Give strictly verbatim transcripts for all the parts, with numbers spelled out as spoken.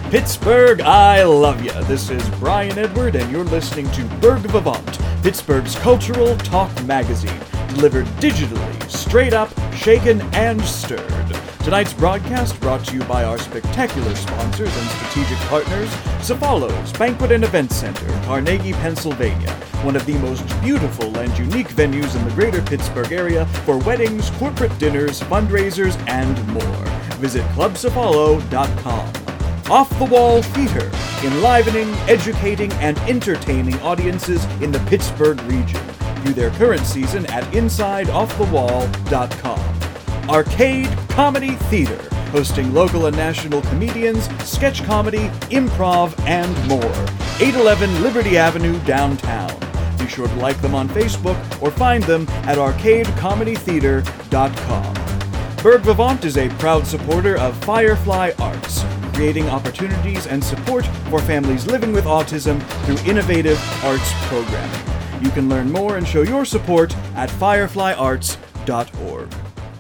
Pittsburgh, I love ya. This is Brian Edward, and you're listening to Berg Vivant, Pittsburgh's cultural talk magazine, delivered digitally, straight up, shaken, and stirred. Tonight's broadcast brought to you by our spectacular sponsors and strategic partners, Cefalos Banquet and Event Center, Carnegie, Pennsylvania, one of the most beautiful and unique venues in the greater Pittsburgh area for weddings, corporate dinners, fundraisers, and more. Visit club cefalo dot com. Off the Wall Theater, enlivening, educating, and entertaining audiences in the Pittsburgh region. View their current season at inside off the wall dot com. Arcade Comedy Theater, hosting local and national comedians, sketch comedy, improv, and more. eight eleven Liberty Avenue, downtown. Be sure to like them on Facebook or find them at arcade comedy theater dot com. Berg Vivant is a proud supporter of Firefly Arts, creating opportunities and support for families living with autism through innovative arts programming. You can learn more and show your support at firefly arts dot org.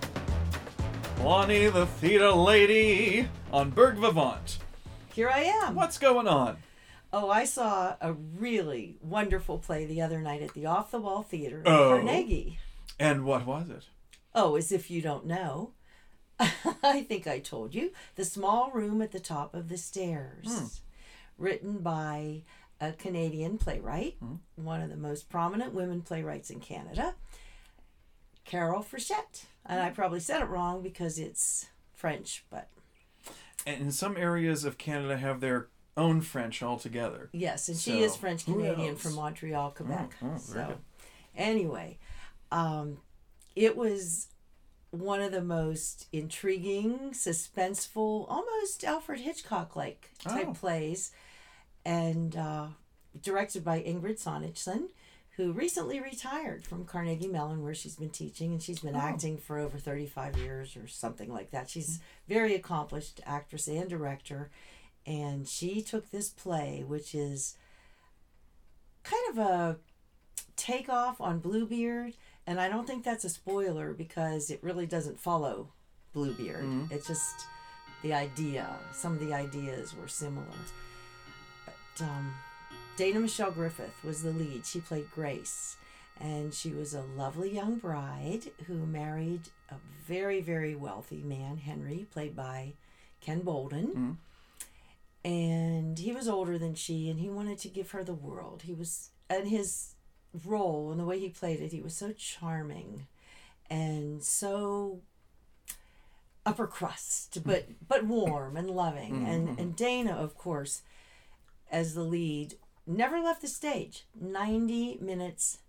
Lonnie the Theater Lady on Berg Vivant. Here I am. What's going on? Oh, I saw a really wonderful play the other night at the Off the Wall Theater in Oh. Carnegie. And what was it? Oh, as if you don't know. I think I told you. The Small Room at the Top of the Stairs. Hmm. Written by a Canadian playwright, Hmm. one of the most prominent women playwrights in Canada, Carole Frechette. And I probably said it wrong because it's French, but... And in some areas of Canada have their own French altogether. Yes, and So, she is French who Canadian knows? from Montreal, Quebec. Oh, oh, very so, good. anyway, um, it was one of the most intriguing, suspenseful, almost Alfred Hitchcock-like type Oh. plays, and uh, directed by Ingrid Sonnigsen, who recently retired from Carnegie Mellon, where she's been teaching, and she's been Oh. acting for over thirty-five years or something like that. She's very accomplished actress and director. And she took this play, which is kind of a takeoff on Bluebeard. And I don't think that's a spoiler because it really doesn't follow Bluebeard. Mhm. It's just the idea. Some of the ideas were similar. But um, Dana Michelle Griffith was the lead. She played Grace. And she was a lovely young bride who married a very, very wealthy man, Henry, played by Ken Bolden. Mhm. And he was older than she, and he wanted to give her the world. He was, and his role and the way he played it, he was so charming and so upper crust, but but warm and loving. Mm-hmm. And and Dana, of course, as the lead, never left the stage. ninety minutes,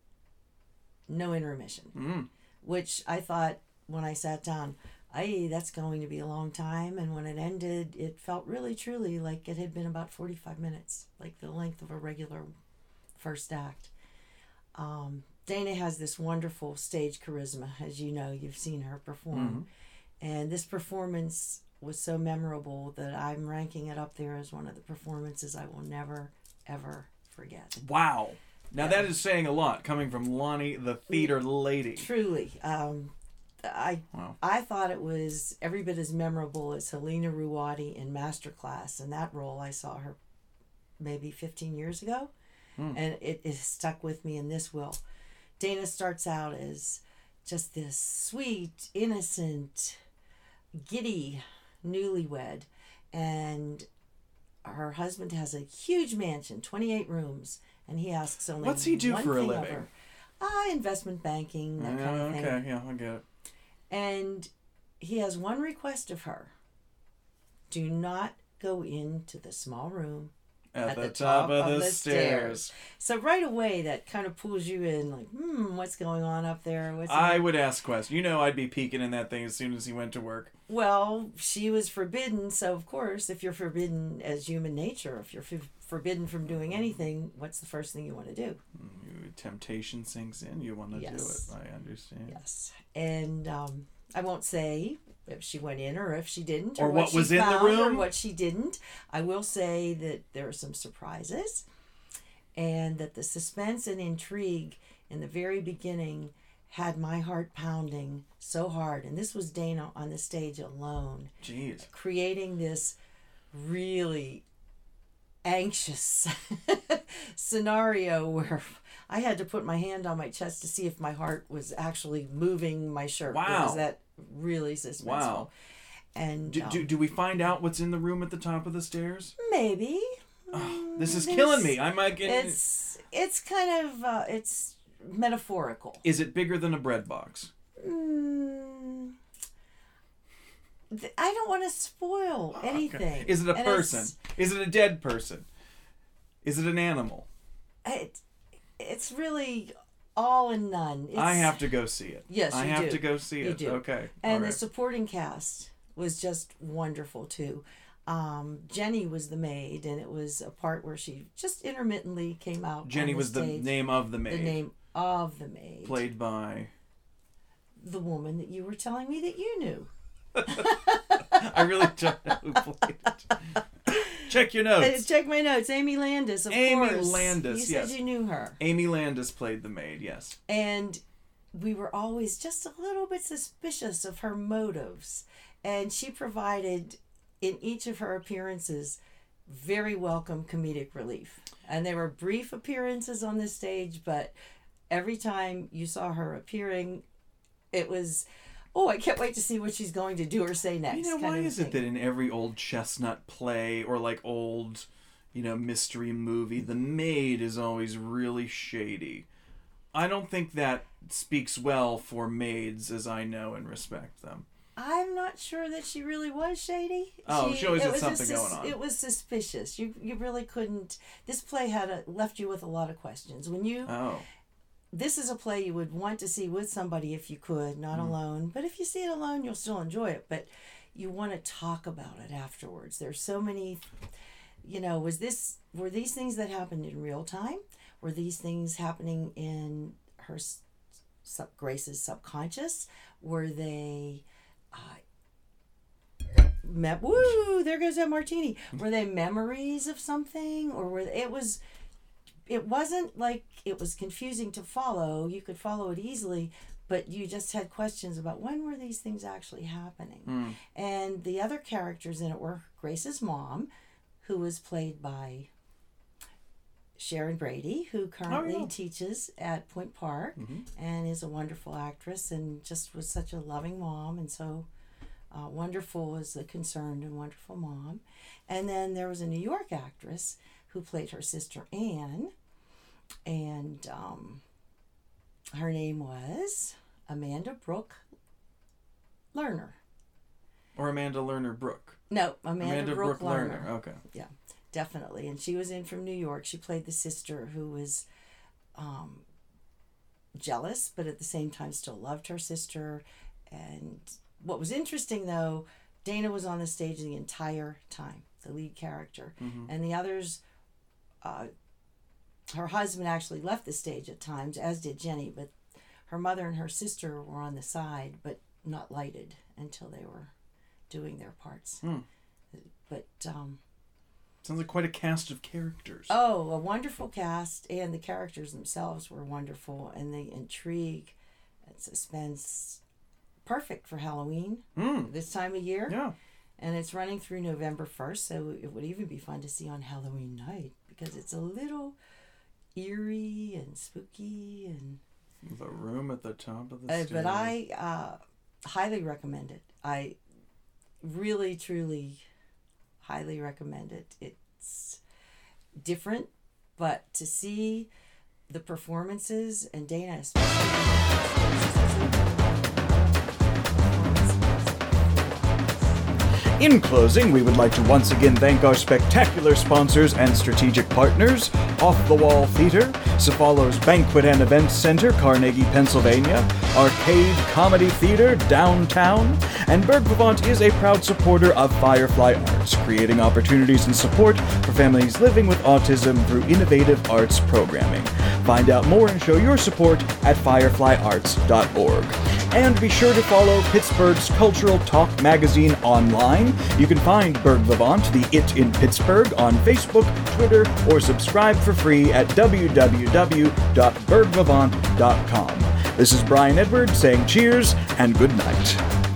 no intermission, Mm. which I thought when I sat down, Aye, that's going to be a long time. And when it ended, it felt really, truly like it had been about forty-five minutes, like the length of a regular first act. Um, Dana has this wonderful stage charisma, as you know, you've seen her perform. Mhm. And this performance was so memorable that I'm ranking it up there as one of the performances I will never, ever forget. Wow. Now Yeah. that is saying a lot, coming from Lonnie the Theater Lady. Truly. Um, I Wow. I thought it was every bit as memorable as Helena Ruwadi in Masterclass. In that role, I saw her maybe fifteen years ago, Hmm. and it is stuck with me in this will. Dana starts out as just this sweet, innocent, giddy newlywed, and her husband has a huge mansion, twenty-eight rooms, and he asks only What's he do one for a thing of living? her. Ah, investment banking, that Yeah, kind of thing. okay, yeah, I get it. And he has one request of her. Do not go into the small room At, at the, the top, top of, of the, the stairs. So right away, that kind of pulls you in, like, hmm, what's going on up there? What's I would ask questions. You know I'd be peeking in that thing as soon as he went to work. Well, she was forbidden, so of course, if you're forbidden as human nature, if you're f- forbidden from doing anything, what's the first thing you want to do? You, temptation sinks in. You want to Yes. do it. I understand. Yes. And um, I won't say if she went in or if she didn't, Or or, what she was in the found room. or what she didn't. I will say that there are some surprises, and that the suspense and intrigue in the very beginning had my heart pounding so hard. And this was Dana on the stage alone, Jeez. creating this really anxious scenario where I had to put my hand on my chest to see if my heart was actually moving my shirt. Wow. Was that really suspenseful? Wow. And do, um, do, do we find out what's in the room at the top of the stairs? maybe. Oh, this is There's- killing me. I might get. It's it's kind of uh, it's metaphorical. Is it bigger than a bread box? Mm, th- I don't want to spoil anything. Okay. Is it a And person? it's- Is it a dead person? Is it an animal? It, it's really all and none. It's, I have to go see it. Yes, I you have do. to go see You it. do. Okay. And All the right. supporting cast was just wonderful too. Um, Jenny was the maid, and it was a part where she just intermittently came out. Jenny on the was the stage. name of the maid. The name of the maid. Played by. The woman that you were telling me that you knew. I really don't know who played it. Check your Uh, notes. check my notes. Amy Landis, of Amy course. Landis, You yes. said you knew her. Amy Landis played the maid, yes. And we were always just a little bit suspicious of her motives. And she provided, in each of her appearances, very welcome comedic relief. And they were brief appearances on the stage, but every time you saw her appearing, it was, oh, I can't wait to see what she's going to do or say next. You know, kind why of is thing. it that in every old chestnut play or like old, you know, mystery movie, the maid is always really shady? I don't think that speaks well for maids as I know and respect them. I'm not sure that she really was shady. Oh, she always it had was something just sus- going on. It was suspicious. You you really couldn't. This play had a, left you with a lot of questions. When you Oh. this is a play you would want to see with somebody if you could, not Mm. alone. But if you see it alone, you'll still enjoy it. But you want to talk about it afterwards. There's so many. You know, was this were these things that happened in real time? Were these things happening in her s- sub, Grace's subconscious? Were they? Uh, me- woo! There goes that martini. Were they memories of something, or were it was? It wasn't like it was confusing to follow. You could follow it easily, but you just had questions about when were these things actually happening. Mm. And the other characters in it were Grace's mom, who was played by Sharon Brady, who currently Oh, yeah. teaches at Point Park Mhm. and is a wonderful actress and just was such a loving mom and so uh, wonderful as a concerned and wonderful mom. And then there was a New York actress who played her sister Anne, and um, her name was Amanda Brooke Lerner. Or Amanda Lerner Brooke. No, Amanda, Amanda Brooke, Brooke Lerner. Lerner. Okay. Yeah, definitely. And she was in from New York. She played the sister who was um, jealous, but at the same time still loved her sister. And what was interesting, though, Dana was on the stage the entire time, the lead character. Mhm. And the others, uh, her husband actually left the stage at times, as did Jenny, but her mother and her sister were on the side, but not lighted until they were doing their parts. Hmm. But um, Sounds like quite a cast of characters. oh, a wonderful cast, and the characters themselves were wonderful, and the intrigue and suspense, perfect for Halloween Mm. this time of year. Yeah. And it's running through November first, so it would even be fun to see on Halloween night because it's a little eerie and spooky, and The room at the top of the uh, stairs. but I uh, highly recommend it. I really, truly, highly recommend it. It's different, but to see the performances and Dana especially. In closing, we would like to once again thank our spectacular sponsors and strategic partners, Off the Wall Theater, Cephalo's Banquet and Events Center, Carnegie, Pennsylvania, Arcade Comedy Theater, downtown, and Berg Vivant is a proud supporter of Firefly Arts, creating opportunities and support for families living with autism through innovative arts programming. Find out more and show your support at firefly arts dot org. And be sure to follow Pittsburgh's Cultural Talk magazine online. You can find Berg Vivant, the It in Pittsburgh, on Facebook, Twitter, or subscribe for free at w w w dot berg vivant dot com. This is Brian Edward saying cheers and good night.